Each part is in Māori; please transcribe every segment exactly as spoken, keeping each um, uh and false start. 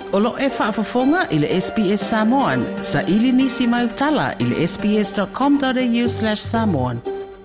Olo e whaafafonga i le S B S Samoan. Sa ili nisi mai utala i le sbs.com.au slash Samoan.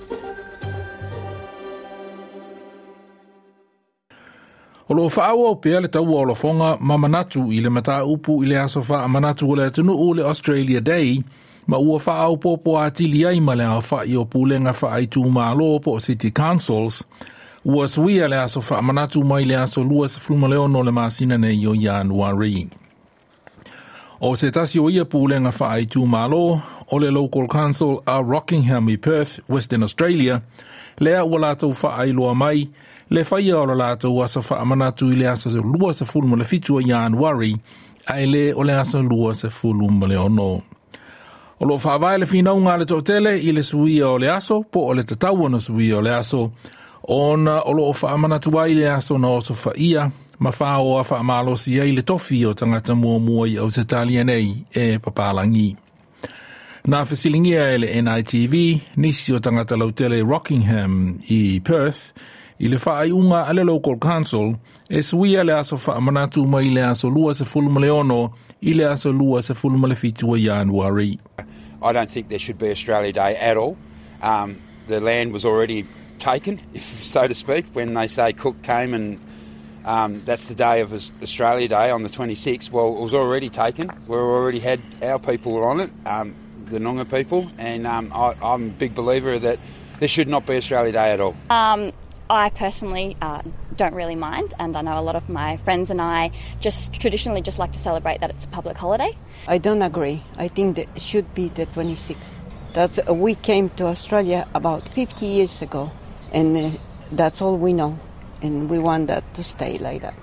Olo whaaua o pēr le tau o lo fonga ma manatu i le mata upu i le aso wha manatu o le atunu o le Australia Day, ma ua whaau popo a tili ai ma le a wha i o pūlenga wha ai tū ma alo po City Councils, ua suia le aso wha manatu mai le aso lua se fluma leo no le masina nei o Januari. O se tasi o ia pūlenga wha ai tū ma alo, o le local council a Rockingham i Perth, Western Australia, lea ua lātou wha ai loa mai, le whaia o la lātou asa wha manatu i le aso lua se fulma le fitu o Januari, ai le o le aso lua se fulma le ono. O lo whaavai le whinau ngā le tōtele i le suia o le aso, po o le tatau na suia o le aso, ona o lo wha manatu ai le aso na oso whaia, ma whao a wha malosi ai le tofi o tangata mua mua i au se talia nei e papalangi. Nā whasilingia e le N I T V, nisi o tangata lautele Rockingham i Perth, i le wha unga ale local council, e suia le aso wha manatu mai le aso lua se fulma le ono, i le aso lua se fulma le fitu o Januari. I don't think there should be Australia Day at all. Um, the land was already taken, if so to speak, when they say Cook came and um, that's the day of Australia Day on the twenty-sixth. Well, it was already taken. We already had our people on it, um, the Noongar people, and um, I, I'm a big believer that there should not be Australia Day at all. Um, I personally uh, don't really mind, and I know a lot of my friends and I just traditionally just like to celebrate that it's a public holiday. I don't agree. I think that it should be the twenty-sixth. That's, uh, we came to Australia about fifty years ago, and uh, that's all we know, and we want that to stay like that.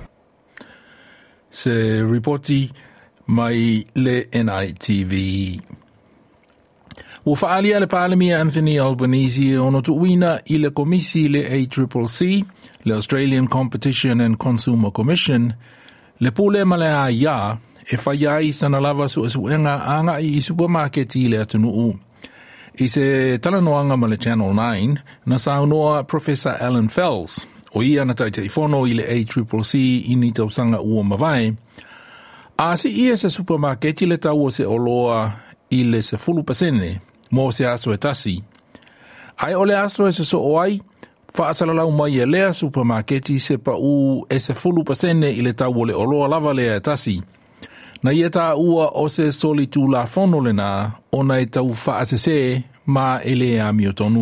Se reporti mai le N I T V. Ua whaalia le Pālemia Anthony Albanese ono tuuina i le komisi le A C C C, le Australian Competition and Consumer Commission, le pule ma le a ia e whaiai sana lava su esuenga anga i supermarket i le atunuu. I se talanoanga ma le Channel nine, na saunoa Professor Alan Fells, o ia na taita i fono i le A C C C i ni tausanga ua mawai, a si ia se supermarket i le tau o se oloa i le se fulu pasene, mo se aso e tasi. Ai o le aso e se so oai, whaasalalau mai e lea supermarketi se pa u e se fulu pasene i le tau o le oloa lava lea e tasi. Na ia tā ua o se soli tū la fono le nā, o na e tau whaasese ma e lea miotonu.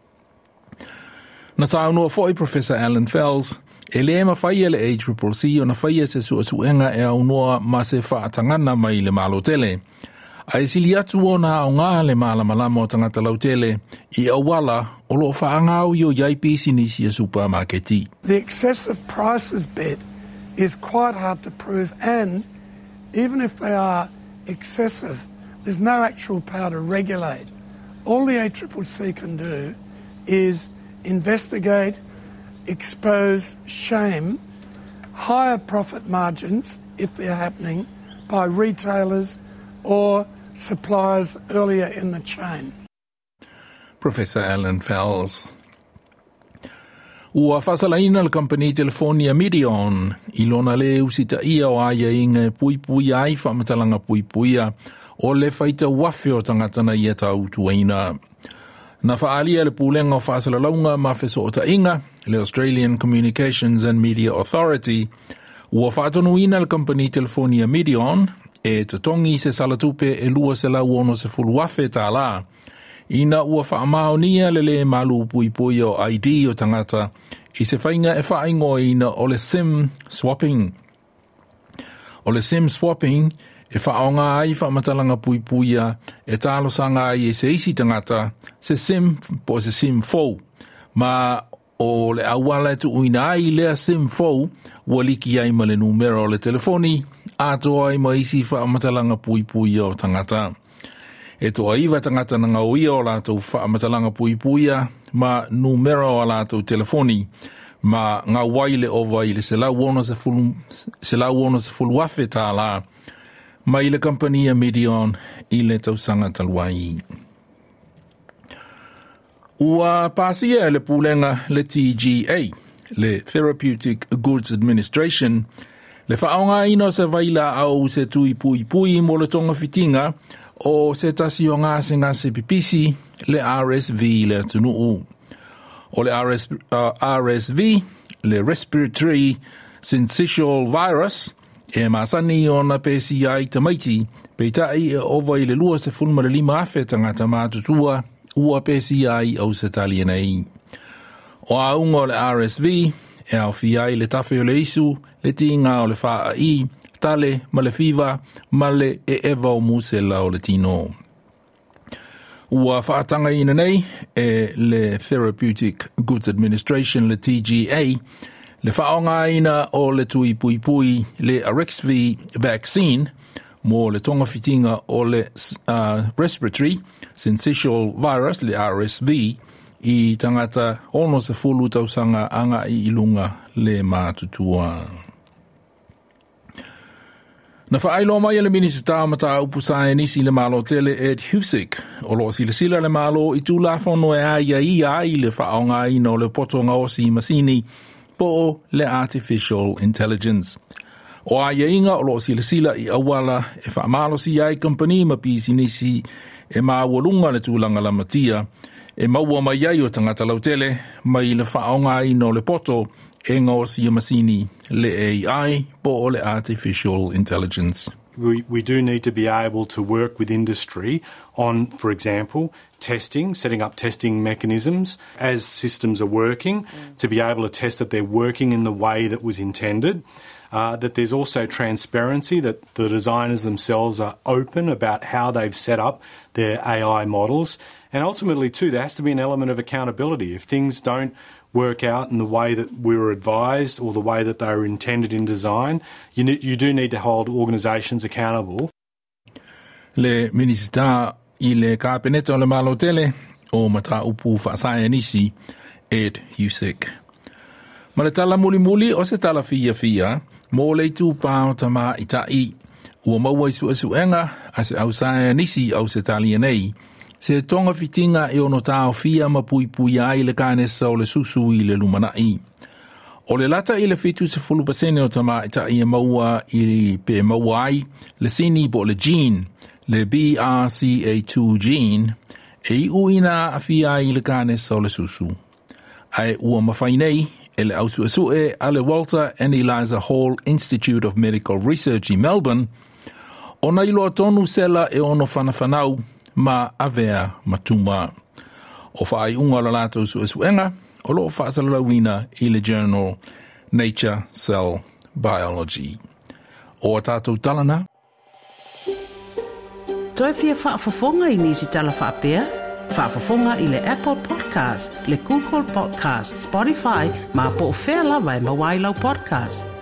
Na tā unua foi Professor Alan Fells, e lea ma whaia le A C C C o na whaia se su suenga e aunua ma se whaatangana mai le malo tele. Ai sili atu o na o ngā le malamalama o tangata lautele i awala o lo whaangau i o yaipisi nisi a supermarketi. The excessive prices bit is quite hard to prove, and even if they are excessive, there's no actual power to regulate. All the A C C C can do is investigate, expose, shame higher profit margins if they're happening by retailers or suppliers earlier in the chain. Professor Alan Fells. Ua whasalaina le company Telefonia Medion i lona le usita ia o aia inga pui pui ai whamatalanga pui puia o le whaita wafe o tangatana ia tau tuaina. Na whaalia le pūlenga o whasalalaunga ma wheso o tainga, le Australian Communications and Media Authority, ua whaatonuina le company Telefonia Medion e te tongi se salatupe e lua se lau ono se fuluafe tā la. Ina ua whaamaonia le le malu pui pui o I D o tangata i se whainga e whaingo ina o le SIM swapping. O le SIM swapping e whaonga ai whaamatalanga pui puia e tālo sanga ai e se isi tangata se SIM po se SIM fou. Ma o le awala tu uina ai lea SIM fou ua liki ai ma le numero o le telefoni ato ai ma isi whaamatalanga pui pui o tangata. E toa iwa tangata na ngauia o lātou whaamatalanga pui puia ma numero o lātou telefoni ma ngā waile o waile se lau ono se fulu, se lau ono se fulu afe tā la ma i le kampania Medion i le tausanga taluai. Ua pasia le pulenga le T G A, le Therapeutic Goods Administration, Le whaonga ino se vaila au se tui pui pui mo le tonga fitinga o se tasi o ngā se ngā se pipisi le R S V le tunuu. O le R S, uh, R S V, le Respiratory Syncytial Virus, e masani o na pesi ai tamaiti, peitai e ova i le lua se fulma le lima afe tangata mātutua, ua pesi ai au se tali nei. O aunga o le R S V, e au fi ai le tafe o le isu, le tinga o le wha i, tale, ma le fiva, ma le e eva o musela o le tino. Ua whaatanga ina nei, e le Therapeutic Goods Administration, le T G A, le whaonga ina o le tui pui pui, le Arexvy vaccine, mo le tonga fitinga o le uh, Respiratory Syncytial Virus, le R S V, i tangata ono se fulu tausanga anga i ilunga le mātutua. Na whaailo mai le minisita mata upusae nisi le malo tele Ed Husick, o lo sila sila le malo i tū lafono e aia i ai le whaonga ina o le potonga o si masini po le Artificial Intelligence. O aia inga o lo sila sila i awala e whaamalo si ai company ma pisi nisi e maawalunga le tūlanga la matia, e maua mai ai o tangata lautele mai le whaonga ina o le poto e ngā si masini le A I po o le Artificial Intelligence. We, we do need to be able to work with industry on, for example, testing, setting up testing mechanisms as systems are working, mm. to be able to test that they're working in the way that was intended, uh, that there's also transparency, that the designers themselves are open about how they've set up their A I models, and ultimately too there has to be an element of accountability. If things don't work out in the way that we were advised or the way that they were intended in design, you, ne- you do need to hold organisations accountable. Le minisita i le kāpeneta o le malotele o mata upu whaasaya nisi Ed Husick. Ma le tala muli muli o se tala fia fia mo le tu pāo tama i tai ua maua isu asu enga a se ausaya nisi au se tali nei. Se tonga fitinga e ono tau fia ma pui pui ai le kānesa o le susu i le lumanai. O le lata i le fitu se fulu pasene o tama i tai e maua i pe maua ai le sini po le gene, le B R C A two gene, e i uina a fia i le kānesa o le susu. Ai ua mawhainei e le ausu asu e a le Walter and Eliza Hall Institute of Medical Research i Melbourne, o na ilo tonu sela e ono whanawhanau ma avea matuma. O whaai unga la lato su esuenga, o lo whaasalalawina i le journal Nature Cell Biology. O tātou talana. Toi fia whaafafonga i nisi tala whaapea? Whaafafonga i le Apple Podcast, le Google Podcast, Spotify, ma po whea lawa e mawailau podcast.